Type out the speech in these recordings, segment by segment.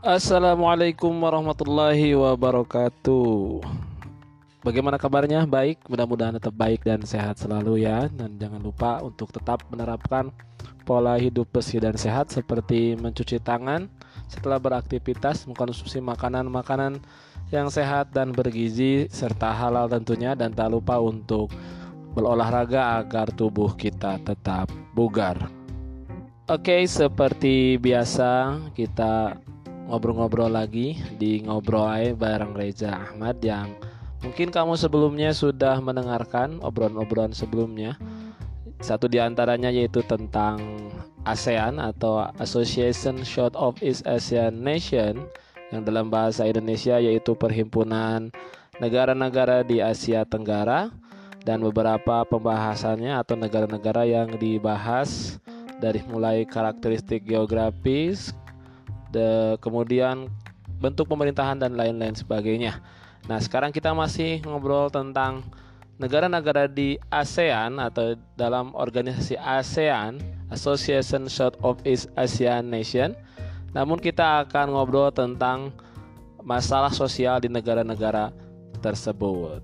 Assalamualaikum warahmatullahi wabarakatuh. Bagaimana kabarnya? Baik, mudah-mudahan tetap baik dan sehat selalu ya. Dan jangan lupa untuk tetap menerapkan pola hidup bersih dan sehat seperti mencuci tangan setelah beraktivitas, mengkonsumsi makanan-makanan yang sehat dan bergizi serta halal tentunya, dan tak lupa untuk berolahraga agar tubuh kita tetap bugar. Oke, seperti biasa kita ngobrol-ngobrol lagi di Ngobrol Ae bareng Reza Ahmad, yang mungkin kamu sebelumnya sudah mendengarkan obrolan-obrolan sebelumnya. Satu di antaranya yaitu tentang ASEAN atau Association Short of East Asian Nation, yang dalam bahasa Indonesia yaitu Perhimpunan Negara-Negara di Asia Tenggara, dan beberapa pembahasannya atau negara-negara yang dibahas dari mulai karakteristik geografis, kemudian bentuk pemerintahan dan lain-lain sebagainya. Nah, sekarang kita masih ngobrol tentang negara-negara di ASEAN atau dalam organisasi ASEAN, Association Short of East Asian Nation. Namun kita akan ngobrol tentang masalah sosial di negara-negara tersebut.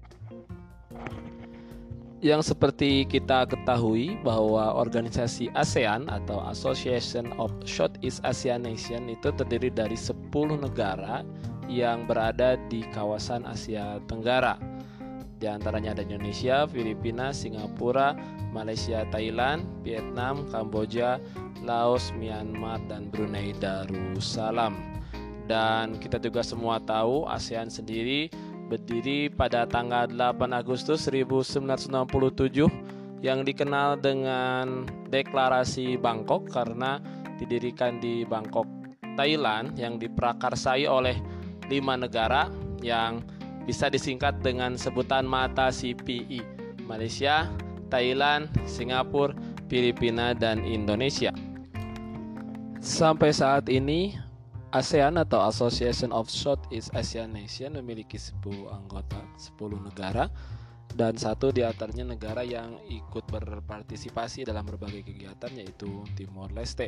Yang seperti kita ketahui bahwa organisasi ASEAN atau Association of Short East Asian Nation itu terdiri dari 10 negara yang berada di kawasan Asia Tenggara. Di antaranya ada Indonesia, Filipina, Singapura, Malaysia, Thailand, Vietnam, Kamboja, Laos, Myanmar, dan Brunei Darussalam. Dan kita juga semua tahu ASEAN sendiri berdiri pada tanggal 8 Agustus 1967 yang dikenal dengan Deklarasi Bangkok karena didirikan di Bangkok, Thailand, yang diprakarsai oleh 5 negara yang bisa disingkat dengan sebutan MATA CPI: Malaysia, Thailand, Singapura, Filipina, dan Indonesia. Sampai saat ini ASEAN atau Association of Short East Asian Nation memiliki 10 anggota, 10 negara, dan satu di antaranya negara yang ikut berpartisipasi dalam berbagai kegiatan yaitu Timor Leste.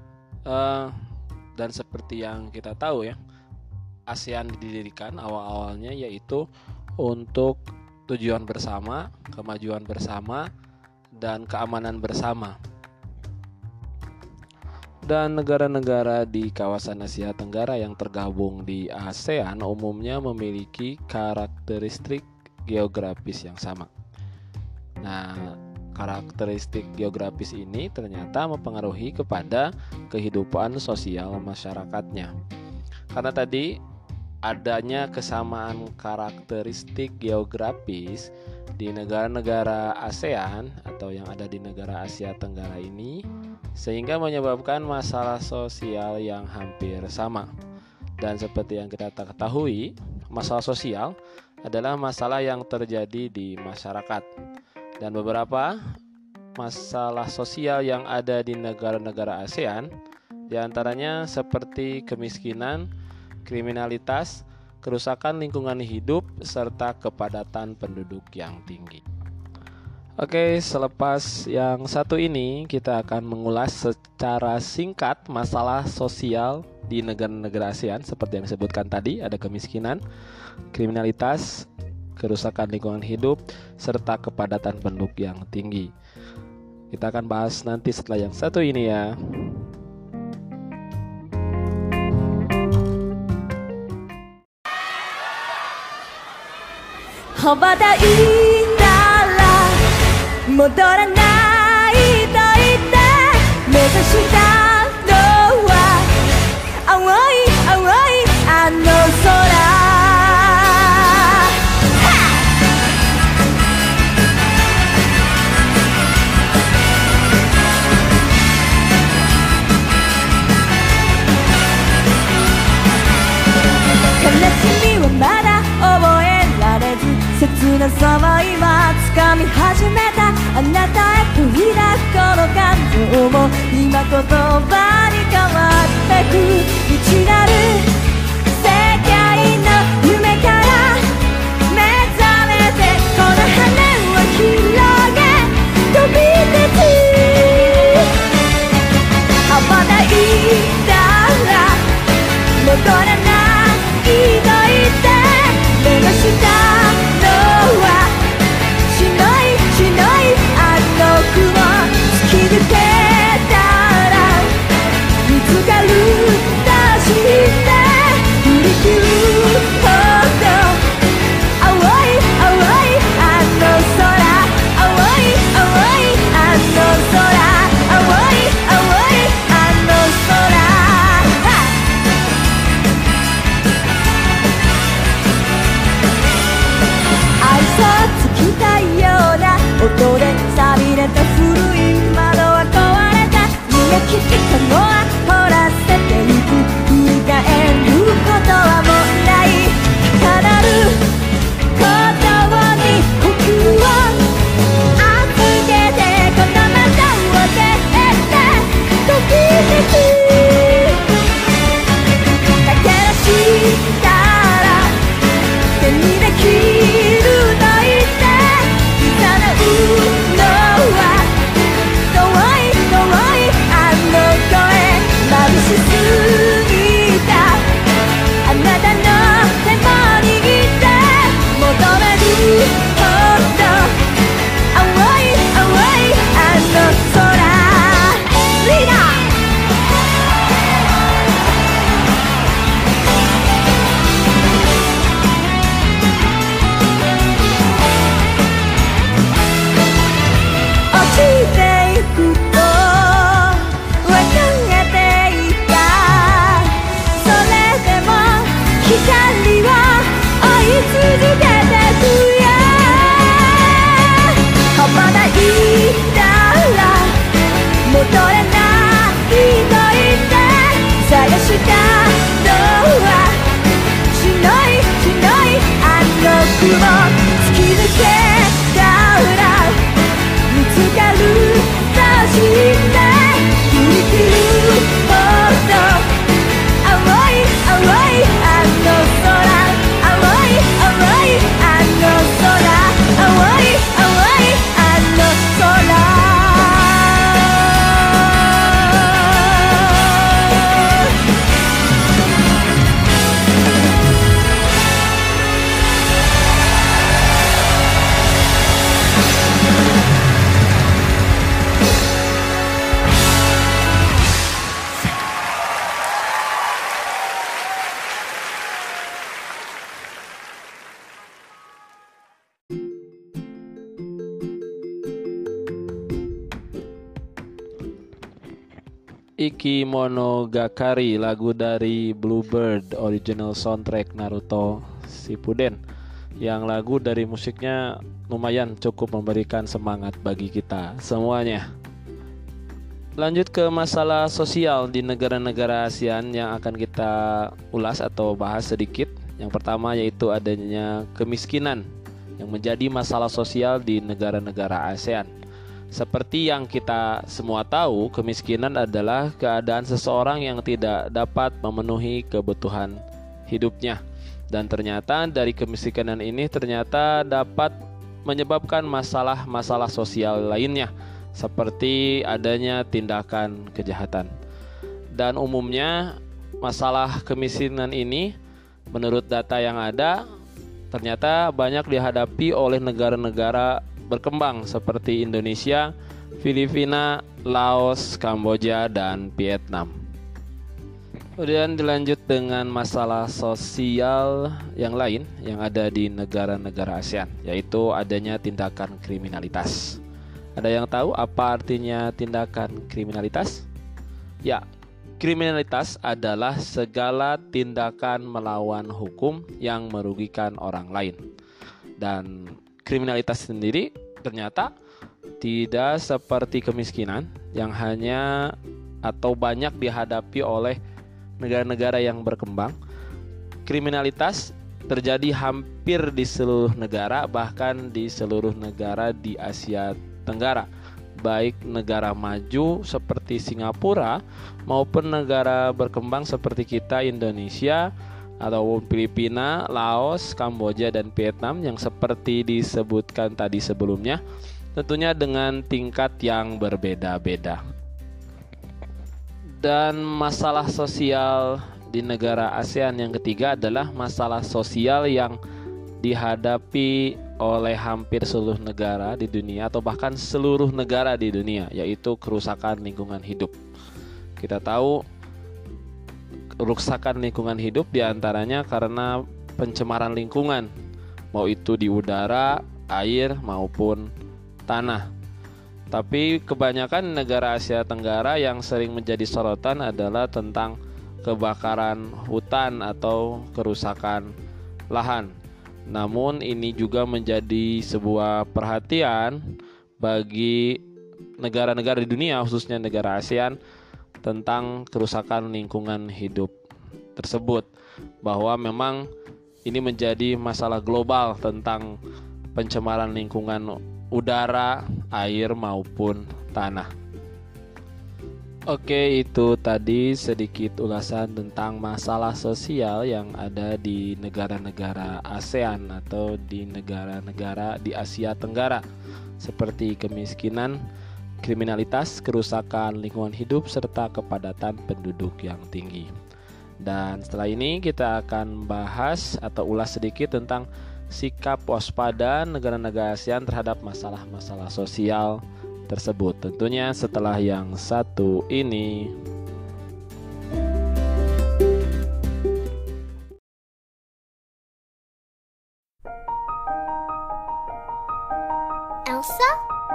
Dan seperti yang kita tahu ya, ASEAN didirikan awal-awalnya yaitu untuk tujuan bersama, kemajuan bersama, dan keamanan bersama. Dan negara-negara di kawasan Asia Tenggara yang tergabung di ASEAN umumnya memiliki karakteristik geografis yang sama. Nah, karakteristik geografis ini ternyata mempengaruhi kepada kehidupan sosial masyarakatnya. Karena tadi adanya kesamaan karakteristik geografis di negara-negara ASEAN atau yang ada di negara Asia Tenggara ini, sehingga menyebabkan masalah sosial yang hampir sama. Dan seperti yang kita ketahui, masalah sosial adalah masalah yang terjadi di masyarakat. Dan beberapa masalah sosial yang ada di negara-negara ASEAN diantaranya seperti kemiskinan, kriminalitas, kerusakan lingkungan hidup, serta kepadatan penduduk yang tinggi. Oke, selepas yang satu ini kita akan mengulas secara singkat masalah sosial di negara-negara ASEAN seperti yang disebutkan tadi, ada kemiskinan, kriminalitas, kerusakan lingkungan hidup, serta kepadatan penduduk yang tinggi. Kita akan bahas nanti setelah yang satu ini ya. Hobada itara 戻らないと言って目指したのは青い青いあの空悲しみはまだ覚えられず切なさは今掴み始めたあなたへと抱くこの感情も今言葉に変わってく未知なる世界の夢から目覚めてこの羽を広げ飛び立つ羽ばたいたらカゴは掘らせていく振り返ることはもうない叶うことに呼吸を預けてこのまたを出てときめくだからしたら手にできると言っていざなうのは遠い遠いあの声眩しすぎたあなたの手も握って求めるほど青い青いあの空リーダー落ちていくと分かっていたそれでも光は追い続けてくよ羽ばたいたら戻れないと言って探したのは白い白いあの雲突き抜けたら見つかると知って振り切るほど青い青いあの空青い青いあの空青い青いあの空 Iki Monogatari, lagu dari Bluebird, original soundtrack Naruto Shippuden. Yang lagu dari musiknya lumayan cukup memberikan semangat bagi kita semuanya. Lanjut ke masalah sosial di negara-negara ASEAN yang akan kita ulas atau bahas sedikit. Yang pertama yaitu adanya kemiskinan yang menjadi masalah sosial di negara-negara ASEAN. Seperti yang kita semua tahu, kemiskinan adalah keadaan seseorang yang tidak dapat memenuhi kebutuhan hidupnya. Dan ternyata dari kemiskinan ini ternyata dapat menyebabkan masalah-masalah sosial lainnya, seperti adanya tindakan kejahatan. Dan umumnya masalah kemiskinan ini menurut data yang ada ternyata banyak dihadapi oleh negara-negara berkembang seperti Indonesia, Filipina, Laos, Kamboja, dan Vietnam. Kemudian dilanjut dengan masalah sosial yang lain yang ada di negara-negara ASEAN, yaitu adanya tindakan kriminalitas. Ada yang tahu apa artinya tindakan kriminalitas? Ya, kriminalitas adalah segala tindakan melawan hukum yang merugikan orang lain. Dan kriminalitas sendiri ternyata tidak seperti kemiskinan yang hanya atau banyak dihadapi oleh negara-negara yang berkembang. Kriminalitas terjadi hampir di seluruh negara, bahkan di seluruh negara di Asia Tenggara, baik negara maju seperti Singapura maupun negara berkembang seperti kita Indonesia ataupun Filipina, Laos, Kamboja, dan Vietnam yang seperti disebutkan tadi sebelumnya, tentunya dengan tingkat yang berbeda-beda. Dan masalah sosial di negara ASEAN yang ketiga adalah masalah sosial yang dihadapi oleh hampir seluruh negara di dunia atau bahkan seluruh negara di dunia, yaitu kerusakan lingkungan hidup. Kita tahu kerusakan lingkungan hidup diantaranya karena pencemaran lingkungan, mau itu di udara, air, maupun tanah. Tapi kebanyakan negara Asia Tenggara yang sering menjadi sorotan adalah tentang kebakaran hutan atau kerusakan lahan. Namun ini juga menjadi sebuah perhatian bagi negara-negara di dunia, khususnya negara ASEAN, tentang kerusakan lingkungan hidup tersebut, bahwa memang ini menjadi masalah global tentang pencemaran lingkungan udara, air maupun tanah. Oke, itu tadi sedikit ulasan tentang masalah sosial yang ada di negara-negara ASEAN atau di negara-negara di Asia Tenggara, seperti kemiskinan, kriminalitas, kerusakan lingkungan hidup, serta kepadatan penduduk yang tinggi. Dan setelah ini kita akan bahas atau ulas sedikit tentang sikap waspada negara-negara ASEAN terhadap masalah-masalah sosial tersebut. Tentunya setelah yang satu ini. Elsa?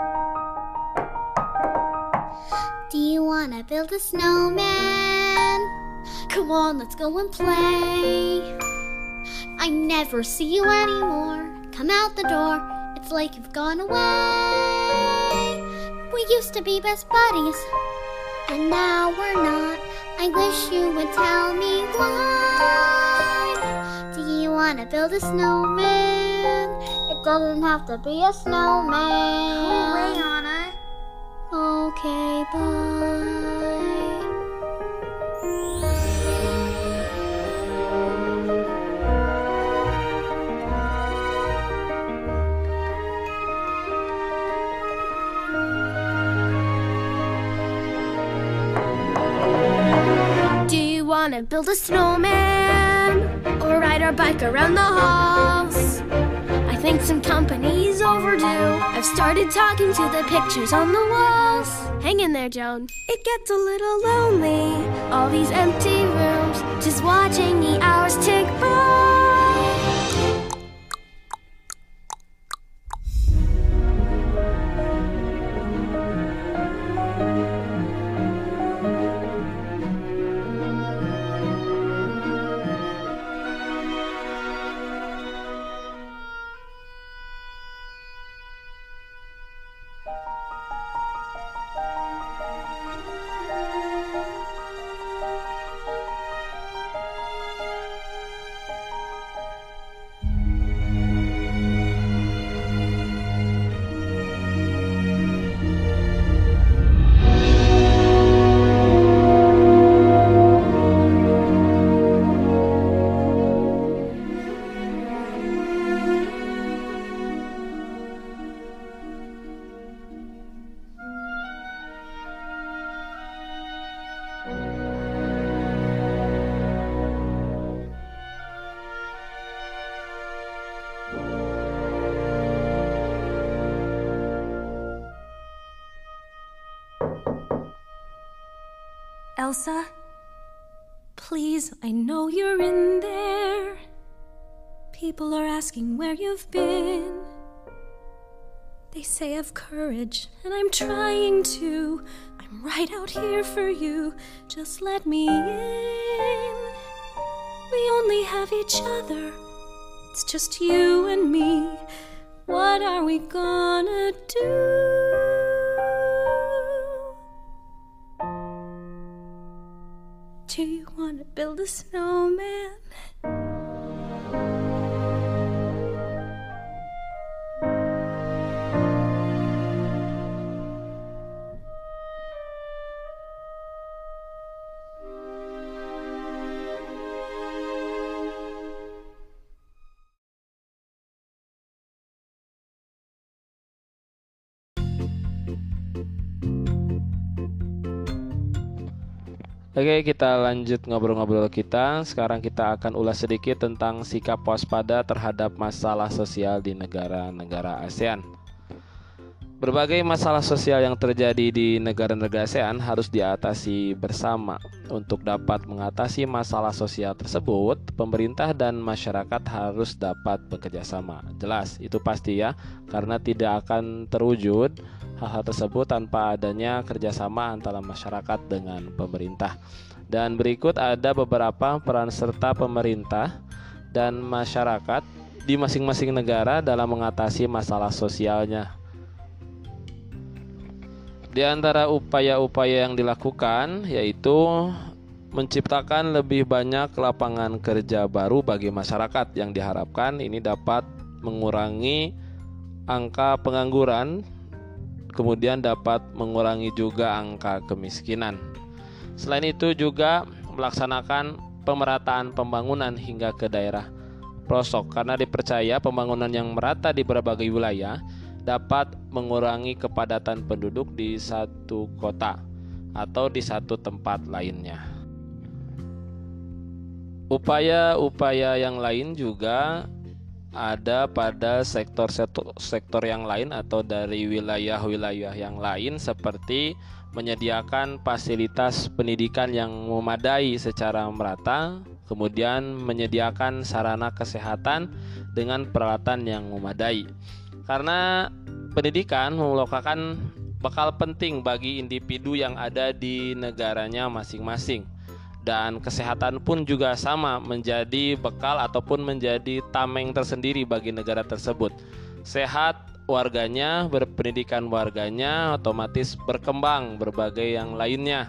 Do you wanna build a snowman? Come on, let's go and play. I never see you anymore. Come out the door, it's like you've gone away. We used to be best buddies, and now we're not. I wish you would tell me why. Do you wanna build a snowman? It doesn't have to be a snowman. Go away, Anna. Okay, bye. Wanna build a snowman or ride our bike around the halls. I think some company's overdue. I've started talking to the pictures on the walls. Hang in there, Joan. It gets a little lonely, all these empty rooms, just watching the hours tick by. Elsa? Please, I know you're in there. People are asking where you've been. They say have courage, and I'm trying to. I'm right out here for you. Just let me in. We only have each other. It's just you and me. What are we gonna do? Do you want to build a snowman? Oke, kita lanjut ngobrol-ngobrol kita. Sekarang kita akan ulas sedikit tentang sikap waspada terhadap masalah sosial di negara-negara ASEAN. Berbagai masalah sosial yang terjadi di negara-negara ASEAN harus diatasi bersama. Untuk dapat mengatasi masalah sosial tersebut, pemerintah dan masyarakat harus dapat bekerjasama. Jelas, itu pasti ya, karena tidak akan terwujud hal-hal tersebut tanpa adanya kerjasama antara masyarakat dengan pemerintah. Dan berikut ada beberapa peran serta pemerintah dan masyarakat di masing-masing negara dalam mengatasi masalah sosialnya. Di antara upaya-upaya yang dilakukan yaitu menciptakan lebih banyak lapangan kerja baru bagi masyarakat yang diharapkan ini dapat mengurangi angka pengangguran, kemudian dapat mengurangi juga angka kemiskinan. Selain itu juga melaksanakan pemerataan pembangunan hingga ke daerah pelosok karena dipercaya pembangunan yang merata di berbagai wilayah dapat mengurangi kepadatan penduduk di satu kota atau di satu tempat lainnya. Upaya-upaya yang lain juga ada pada sektor yang lain atau dari wilayah-wilayah yang lain seperti menyediakan fasilitas pendidikan yang memadai secara merata, kemudian menyediakan sarana kesehatan dengan peralatan yang memadai. Karena pendidikan merupakan bekal penting bagi individu yang ada di negaranya masing-masing. Dan kesehatan pun juga sama menjadi bekal ataupun menjadi tameng tersendiri bagi negara tersebut. Sehat warganya, berpendidikan warganya, otomatis berkembang berbagai yang lainnya.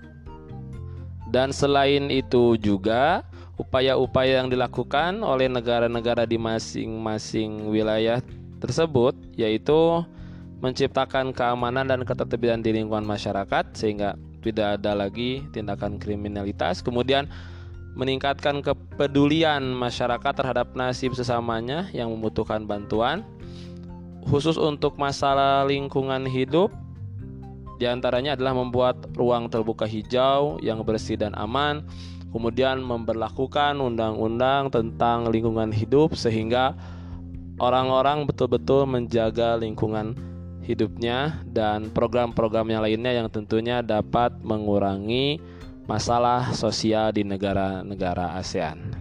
Dan selain itu juga upaya-upaya yang dilakukan oleh negara-negara di masing-masing wilayah tersebut yaitu menciptakan keamanan dan ketertiban di lingkungan masyarakat sehingga tidak ada lagi tindakan kriminalitas, kemudian meningkatkan kepedulian masyarakat terhadap nasib sesamanya yang membutuhkan bantuan, khusus untuk masalah lingkungan hidup. Di antaranya adalah membuat ruang terbuka hijau yang bersih dan aman, kemudian memberlakukan undang-undang tentang lingkungan hidup sehingga orang-orang betul-betul menjaga lingkungan hidupnya, dan program-program yang lainnya yang tentunya dapat mengurangi masalah sosial di negara-negara ASEAN.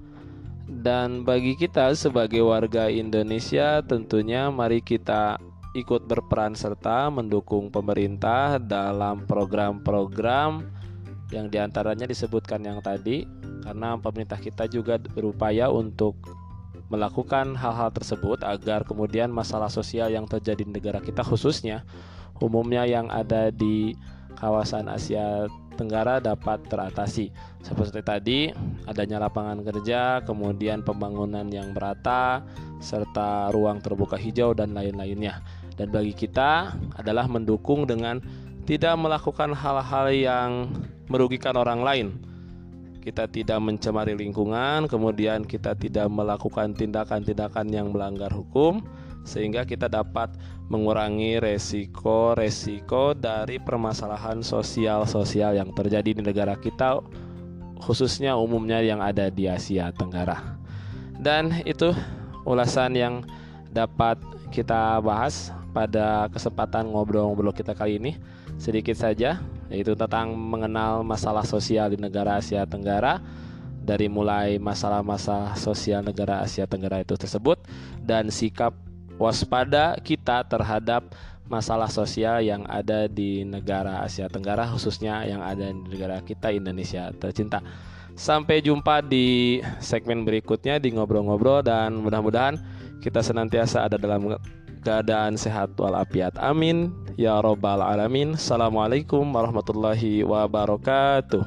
Dan bagi kita sebagai warga Indonesia tentunya mari kita ikut berperan serta mendukung pemerintah dalam program-program yang diantaranya disebutkan yang tadi, karena pemerintah kita juga berupaya untuk melakukan hal-hal tersebut agar kemudian masalah sosial yang terjadi di negara kita khususnya umumnya yang ada di kawasan Asia Tenggara dapat teratasi. Seperti tadi adanya lapangan kerja, kemudian pembangunan yang merata, serta ruang terbuka hijau dan lain-lainnya. Dan bagi kita adalah mendukung dengan tidak melakukan hal-hal yang merugikan orang lain. Kita tidak mencemari lingkungan, kemudian kita tidak melakukan tindakan-tindakan yang melanggar hukum, sehingga kita dapat mengurangi resiko-resiko dari permasalahan sosial-sosial yang terjadi di negara kita, khususnya umumnya yang ada di Asia Tenggara. Dan itu ulasan yang dapat kita bahas pada kesempatan ngobrol-ngobrol kita kali ini. Sedikit saja, yaitu tentang mengenal masalah sosial di negara Asia Tenggara, dari mulai masalah-masalah sosial negara Asia Tenggara itu tersebut, dan sikap waspada kita terhadap masalah sosial yang ada di negara Asia Tenggara, khususnya yang ada di negara kita Indonesia tercinta. Sampai jumpa di segmen berikutnya di ngobrol-ngobrol, dan mudah-mudahan kita senantiasa ada dalam keadaan sehat walafiat. Amin ya robbal alamin. Assalamualaikum warahmatullahi wabarakatuh.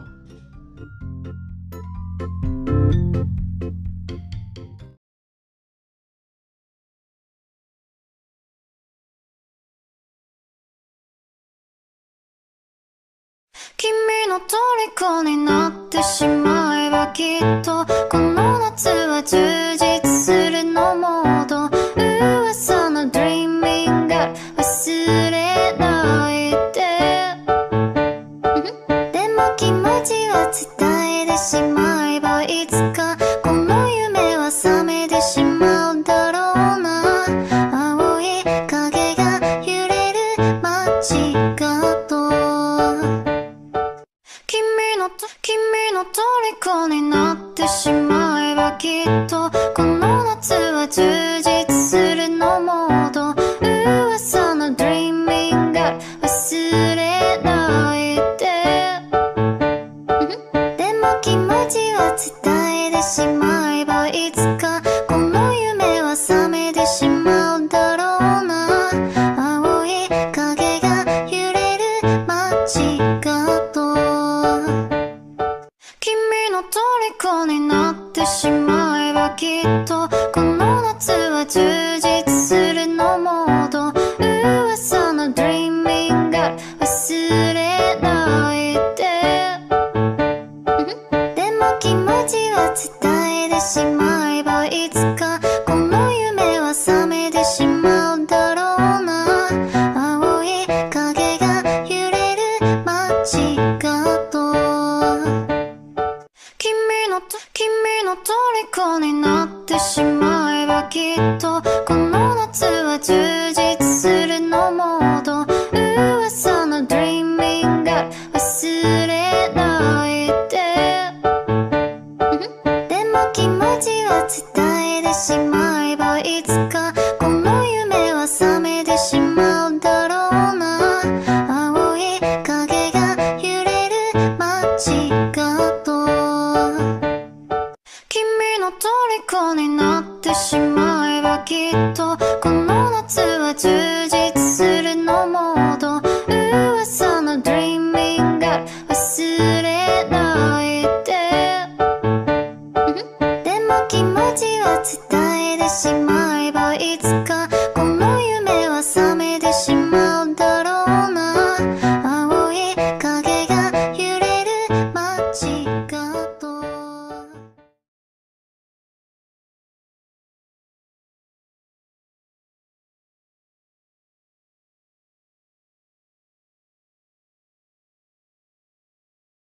Kimi no toriko ni natte shimaeba kitto kono natsu wa jujitsu suru no modo uwasa no dreaming ga wasure nai de demo kimochi wa tsutae de shimaeba itsuka kono yume wa samede shimau darou na aoi kage ga yureru machi gato君の虜になってしまえばきっとこの夏は充実するのモード噂の Dreaming Girl 忘れないででも気持ちは伝えてしまえばいつかこの夢は覚めてしまうだろうな青い影が揺れ虜になってしまえばきっとこの夏は充実するのモード噂の Dreaming Girl 忘れないででも気持ちは伝えてしまえばいつかこの夢は覚めてしまうだろうな青い影が揺れる街角君の虜になってしまえばきっとこの夏は充実するのモード噂の Dreaming Girl 忘れないででも気持ちは伝えてしまえばいつかこの夢は覚めてしまうだろうな青い影が揺れる街角君の虜になってしまえばきっとこの夏は充